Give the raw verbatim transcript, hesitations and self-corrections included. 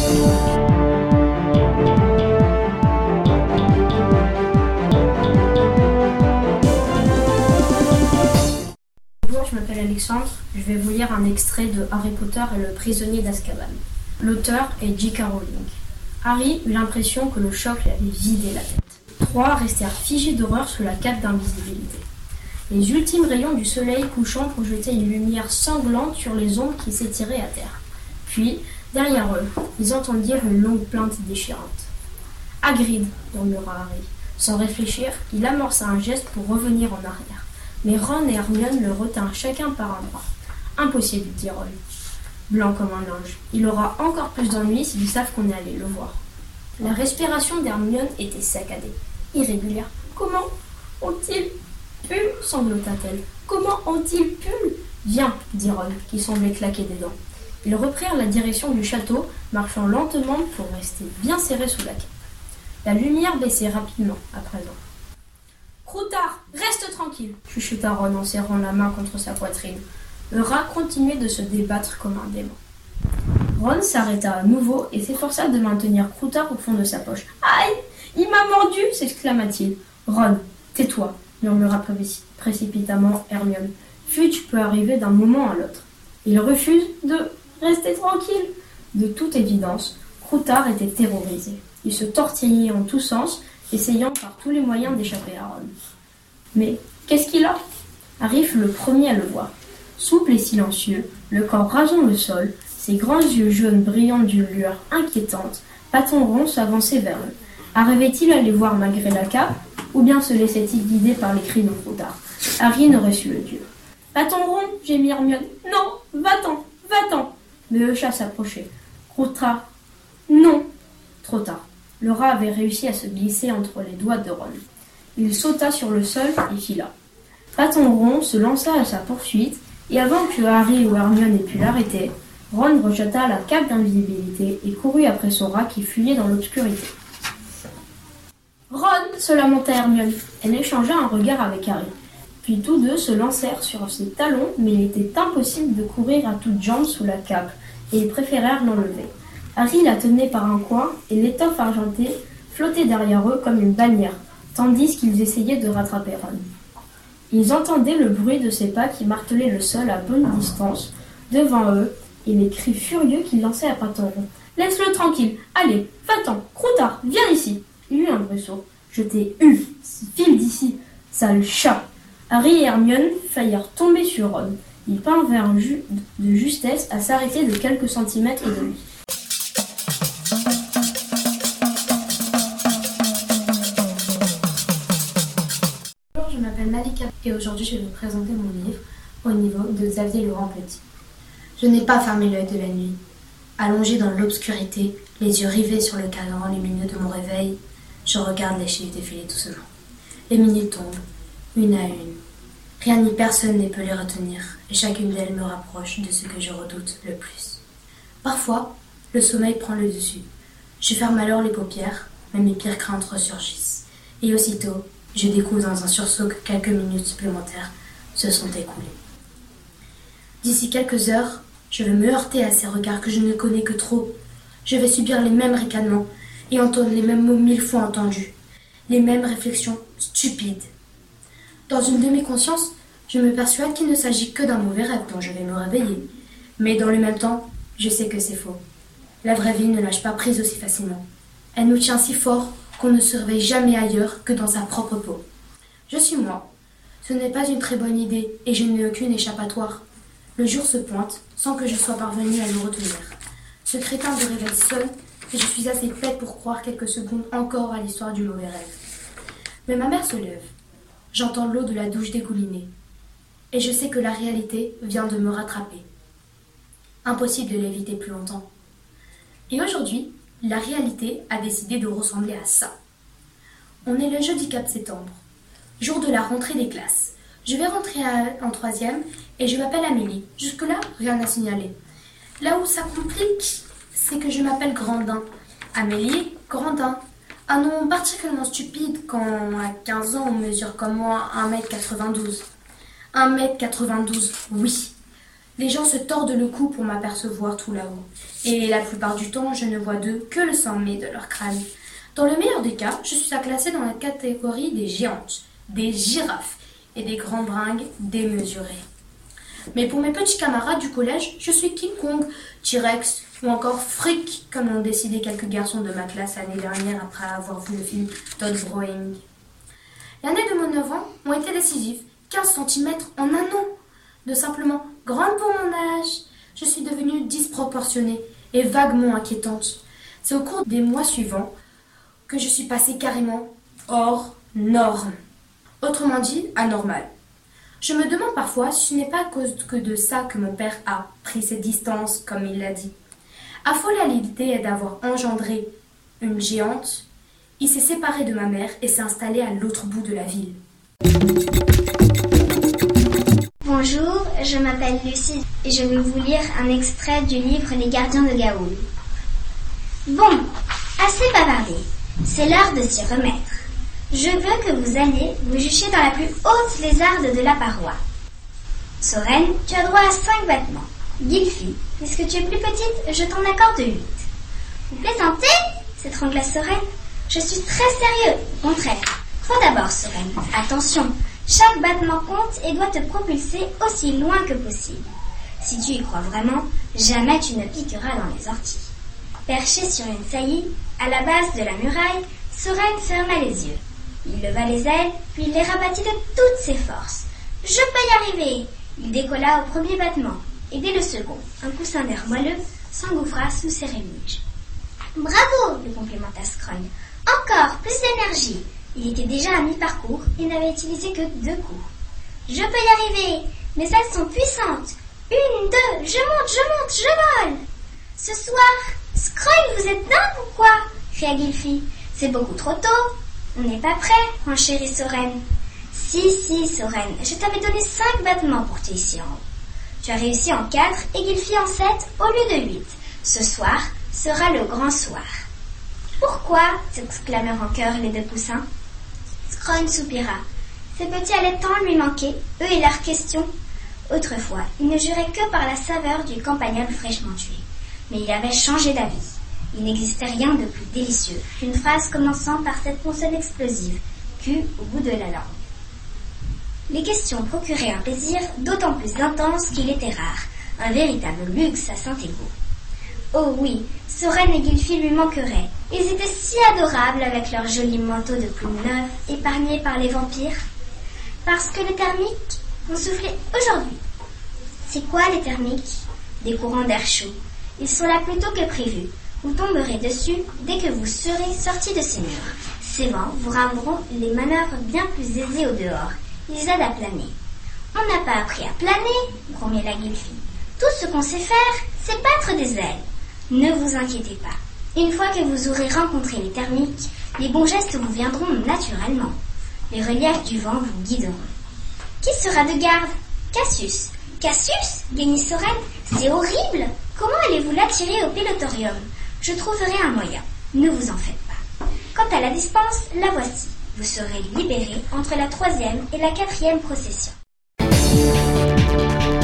Bonjour, je m'appelle Alexandre. Je vais vous lire un extrait de Harry Potter et le prisonnier d'Azkaban. L'auteur est J K Rowling. Harry eut l'impression que le choc lui avait vidé la tête. Trois restèrent figés d'horreur sous la cape d'invisibilité. Les ultimes rayons du soleil couchant projetaient une lumière sanglante sur les ombres qui s'étiraient à terre. Puis, derrière eux, ils entendirent une longue plainte déchirante. « Hagrid !» murmura Harry. Sans réfléchir, il amorça un geste pour revenir en arrière. Mais Ron et Hermione le retinrent chacun par un bras. « Impossible, dit Ron. Blanc comme un ange. Il aura encore plus d'ennuis s'ils savent qu'on est allé le voir. » La respiration d'Hermione était saccadée, irrégulière. « Comment ont-ils pu ?» sanglota-t-elle. « Comment ont-ils pu ?»« Viens, dit Ron, qui semblait claquer des dents. » Ils reprirent la direction du château, marchant lentement pour rester bien serrés sous la cape. La lumière baissait rapidement, à présent. « Croutard, reste tranquille !» chuchota Ron en serrant la main contre sa poitrine. Le rat continuait de se débattre comme un démon. Ron s'arrêta à nouveau et s'efforça de maintenir Croutard au fond de sa poche. « Aïe, il m'a mordu !» s'exclama-t-il. « Ron, tais-toi !» murmura précipitamment Hermione. « Fudge peut arriver d'un moment à l'autre. » Il refuse de rester tranquille. De toute évidence, Croutard était terrorisé. Il se tortillait en tous sens, essayant par tous les moyens d'échapper à Ron. Mais qu'est-ce qu'il a ? Harry fut le premier à le voir. Souple et silencieux, le corps rasant le sol, ses grands yeux jaunes brillants d'une lueur inquiétante, Bâton Rond s'avançait vers eux. Arrivait-il à les voir malgré la cape, ou bien se laissait-il guider par les cris de Croutard ? Harry n'aurait su le dire. « Bâton Rond !» gémit Hermione. « Non, va-t'en, va-t'en !» Mais le chat s'approchait. Croutard. « Non !» Trop tard. Le rat avait réussi à se glisser entre les doigts de Ron. Il sauta sur le sol et fila. Bâton Rond se lança à sa poursuite, et avant que Harry ou Hermione ait pu l'arrêter, Ron rejeta la cape d'invisibilité et courut après son rat qui fuyait dans l'obscurité. « Ron !» se lamenta Hermione. Elle échangea un regard avec Harry. Puis tous deux se lancèrent sur ses talons, mais il était impossible de courir à toutes jambes sous la cape, et ils préférèrent l'enlever. Harry la tenait par un coin, et l'étoffe argentée flottait derrière eux comme une bannière, tandis qu'ils essayaient de rattraper Ron. Ils entendaient le bruit de ses pas qui martelaient le sol à bonne distance, devant eux, et les cris furieux qu'il lançait à Bâton Rond. « Laisse-le tranquille, allez, va-t'en, Croutard, viens ici !» Il eut un bruit sourd. « Je t'ai eu, file d'ici, sale chat !» Harry et Hermione faillirent tomber sur Ron. Ils parvinrent ju- de justesse à s'arrêter de quelques centimètres de lui. Bonjour, je m'appelle Malika et aujourd'hui je vais vous présenter mon livre Au niveau de Xavier Laurent Petit. Je n'ai pas fermé l'œil de la nuit. Allongé dans l'obscurité, les yeux rivés sur le cadran lumineux de mon réveil, je regarde les chiffres défiler doucement. Les minutes tombent, une à une. Rien ni personne ne peut les retenir, et chacune d'elles me rapproche de ce que je redoute le plus. Parfois, le sommeil prend le dessus. Je ferme alors les paupières, mais mes pires craintes ressurgissent. Et aussitôt, je découvre dans un sursaut que quelques minutes supplémentaires se sont écoulées. D'ici quelques heures, je vais me heurter à ces regards que je ne connais que trop. Je vais subir les mêmes ricanements et entendre les mêmes mots mille fois entendus, les mêmes réflexions stupides. Dans une de mes consciences, je me persuade qu'il ne s'agit que d'un mauvais rêve dont je vais me réveiller. Mais dans le même temps, je sais que c'est faux. La vraie vie ne lâche pas prise aussi facilement. Elle nous tient si fort qu'on ne se réveille jamais ailleurs que dans sa propre peau. Je suis moi. Ce n'est pas une très bonne idée et je n'ai aucune échappatoire. Le jour se pointe sans que je sois parvenue à le retenir. Ce crétin me réveille seul et je suis assez bête pour croire quelques secondes encore à l'histoire du mauvais rêve. Mais ma mère se lève. J'entends l'eau de la douche dégouliner. Et je sais que la réalité vient de me rattraper. Impossible de l'éviter plus longtemps. Et aujourd'hui, la réalité a décidé de ressembler à ça. On est le jeudi quatre septembre, jour de la rentrée des classes. Je vais rentrer à, en troisième et je m'appelle Amélie. Jusque-là, rien à signaler. Là où ça complique, c'est que je m'appelle Grandin. Amélie Grandin. Un nom particulièrement stupide quand à quinze ans on mesure comme moi un mètre quatre-vingt-douze. un mètre quatre-vingt-douze, oui. Les gens se tordent le cou pour m'apercevoir tout là-haut. Et la plupart du temps, je ne vois d'eux que le sommet de leur crâne. Dans le meilleur des cas, je suis à classer dans la catégorie des géantes, des girafes et des grands bringues démesurés. Mais pour mes petits camarades du collège, je suis King Kong, T-Rex ou encore Frick, comme l'ont décidé quelques garçons de ma classe l'année dernière après avoir vu le film Todd Browning. L'année de mes neuf ans ont été décisives, quinze centimètres en un an. De simplement grande pour mon âge, je suis devenue disproportionnée et vaguement inquiétante. C'est au cours des mois suivants que je suis passée carrément hors norme. Autrement dit, anormale. Je me demande parfois si ce n'est pas à cause que de ça que mon père a pris ses distances, comme il l'a dit. Affolé à l'idée d'avoir engendré une géante, il s'est séparé de ma mère et s'est installé à l'autre bout de la ville. Bonjour, je m'appelle Lucie et je vais vous lire un extrait du livre Les Gardiens de Gaoul. Bon, assez bavardé, c'est l'heure de s'y remettre. Je veux que vous alliez vous jucher dans la plus haute lézarde de la paroi. Soren, tu as droit à cinq battements. Gylfi, puisque tu es plus petite, je t'en accorde huit. Vous plaisantez ? S'étrangla Soren. Je suis très sérieux, au contraire. Toi d'abord, Soren. Attention, chaque battement compte et doit te propulser aussi loin que possible. Si tu y crois vraiment, jamais tu ne piqueras dans les orties. Perché sur une saillie, à la base de la muraille, Soren ferma les yeux. Il leva les ailes, puis il les rabattit de toutes ses forces. « Je peux y arriver !» Il décolla au premier battement, et dès le second, un coussin d'air moelleux s'engouffra sous ses rémiges. « Bravo !» lui complémenta Scrogne. « Encore plus d'énergie !» Il était déjà à mi-parcours et n'avait utilisé que deux coups. « Je peux y arriver, mes ailes sont puissantes. Une, deux, je monte, je monte, je vole !»« Ce soir, Scrogne, vous êtes dingue ou quoi ?» cria Gylfi. « C'est beaucoup trop tôt. » « On n'est pas prêt, renchérit Soren. »« Si, si, Soren, je t'avais donné cinq battements pour t'y ici en haut. Tu as réussi en quatre et Gylfi en sept au lieu de huit. Ce soir sera le grand soir. »« Pourquoi ?» s'exclamèrent en chœur les deux poussins. Scrogne soupira. Ces petits allaient tant lui manquer, eux et leurs questions. Autrefois, il ne jurait que par la saveur du campagnol fraîchement tué. Mais il avait changé d'avis. Il n'existait rien de plus délicieux qu'une phrase commençant par cette consonne explosive, Q au bout de la langue. Les questions procuraient un plaisir d'autant plus intense qu'il était rare, un véritable luxe à Saint-Égo. Oh oui, Soren et Gylfi lui manqueraient. Ils étaient si adorables avec leurs jolis manteaux de plumes neuves, épargnés par les vampires. Parce que les thermiques ont soufflé aujourd'hui. C'est quoi les thermiques ? Des courants d'air chaud. Ils sont là plus tôt que prévu. Vous tomberez dessus dès que vous serez sortis de ces murs. Ces vents vous rendront les manœuvres bien plus aisées au dehors. Ils aident à planer. On n'a pas appris à planer, grommela Gylfi. Tout ce qu'on sait faire, c'est battre des ailes. Ne vous inquiétez pas. Une fois que vous aurez rencontré les thermiques, les bons gestes vous viendront naturellement. Les reliefs du vent vous guideront. Qui sera de garde ? Cassius. Cassius ? Génie Soren. C'est horrible. Comment allez-vous l'attirer au pilotorium ? Je trouverai un moyen. Ne vous en faites pas. Quant à la dispense, la voici. Vous serez libérés entre la troisième et la quatrième procession.